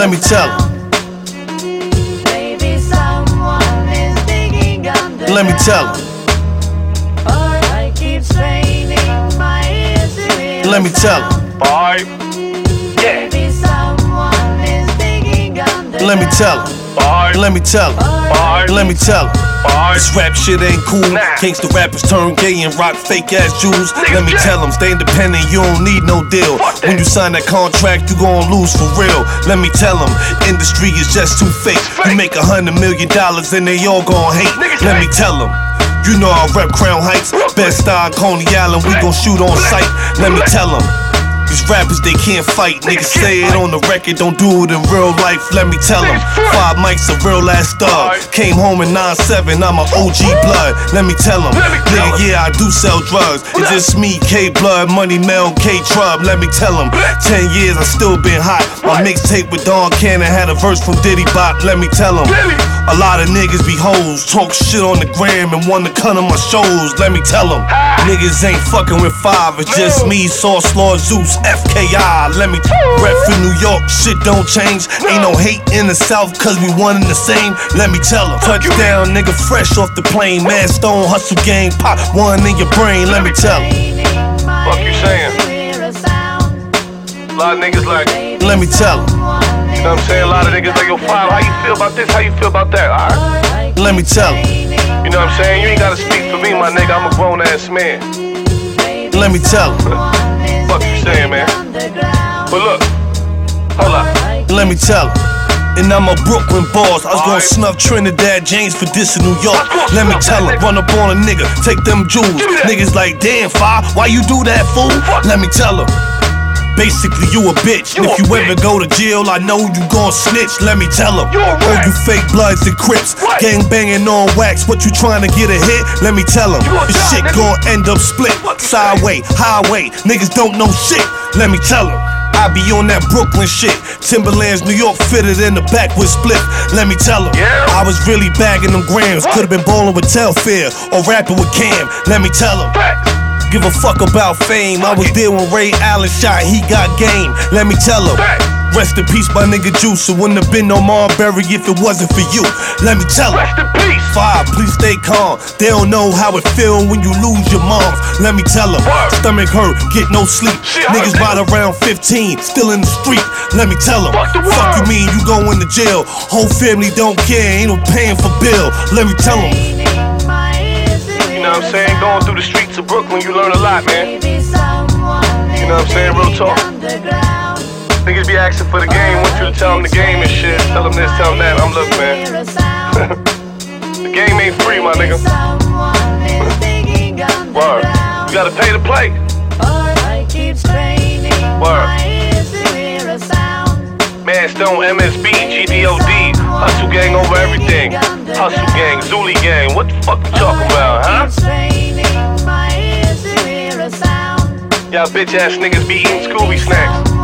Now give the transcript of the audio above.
Let me tell him. Maybe someone is digging under. Let me tell him. I keep straining my ears to hear. Let me tell him. Alright. Yeah. Maybe someone is digging under. Let me tell him. Alright. Let me tell him. Alright. Let me tell him. Alright. This rap shit ain't cool. Nah. Gangsta rappers turn gay and rock fake ass jewels. Let me tell them, stay independent, you don't need no deal. When you sign that contract, you gon' lose for real. Let me tell them, industry is just too fake. You make $100 million and they all gon' hate. Let me tell them. You know I rep Crown Heights, best style Coney Island, we gon' shoot on sight. Let me tell them. These rappers, they can't fight. Niggas say it on the record, don't do it in real life. Let me tell them, 5 mics, a real ass thug. Came home in 9-7, I'm an OG blood. Let me tell them, nigga, yeah, I do sell drugs. It's just me, K Blood, Money Mel, K Trub. Let me tell them, 10 years, I still been hot. My mixtape with Don Cannon had a verse from Diddy Bop. Let me tell them, a lot of niggas be hoes, talk shit on the gram and wanna cut on my shows. Let me tell them, niggas ain't fucking with 5. It's just me, Sauce Lord Zeus, FKI. Let me rep for New York, shit don't change. Ain't no hate in the South, cause we one and the same. Let me tell them, touchdown, nigga, fresh off the plane. Mad Stone, hustle gang, pop one in your brain. Let me tell them. Fuck you saying? A lot of niggas like, Let me tell them. you know what I'm saying? A lot of niggas like, yo, Five, how you feel about this? How you feel about that? Alright. Let me tell them. You know what I'm saying? You ain't gotta speak for me, my nigga. I'm a grown ass man. Let me tell them. Fuck you saying, man? But look, hold up. Let me tell them. And I'm a Brooklyn boss. I was gonna snuff Trinidad James for this in New York. Let me tell him, run up on a nigga, take them jewels. Niggas like, damn, Fi, why you do that, fool? Let me tell him. Basically, you a bitch. And if you ever go to jail, I know you gon' snitch. Let me tell him. All you fake bloods and crips, gang banging on wax. What you trying to get a hit? Let me tell him. This shit gon' end up split. Sideway, highway, niggas don't know shit. Let me tell him. I be on that Brooklyn shit. Timberlands, New York fitted in the back with split. Let me tell him. I was really bagging them grams. Could've been bowling with Telfair or rapping with Cam. Let me tell him. Give a fuck about fame. I was there when Ray Allen shot, he got game. Let me tell him. Rest in peace, my nigga Juice. It wouldn't have been no Marbury if it wasn't for you. Let me tell him. Rest in peace. 5, please stay calm. They don't know how it feel when you lose your moms. Let me tell him. Stomach hurt, get no sleep. Niggas right around 15, still in the street. Let me tell him. Fuck you mean you going to jail? Whole family don't care, ain't no paying for bill. Let me tell him. You know what I'm saying? Going through the streets of Brooklyn, you learn a lot, man. You know what I'm saying? Real talk. Niggas be asking for the game, want you to tell them the game and shit. Tell them this, tell them that. I'm look, man. The game ain't free, my nigga. Word. You gotta pay to play. Word. Man, Stone, MSB, GDOD, Hustle Gang over everything. Hustle Gang, Zuli Gang, what the fuck you talking about, huh? Y'all bitch ass niggas be eating Scooby snacks.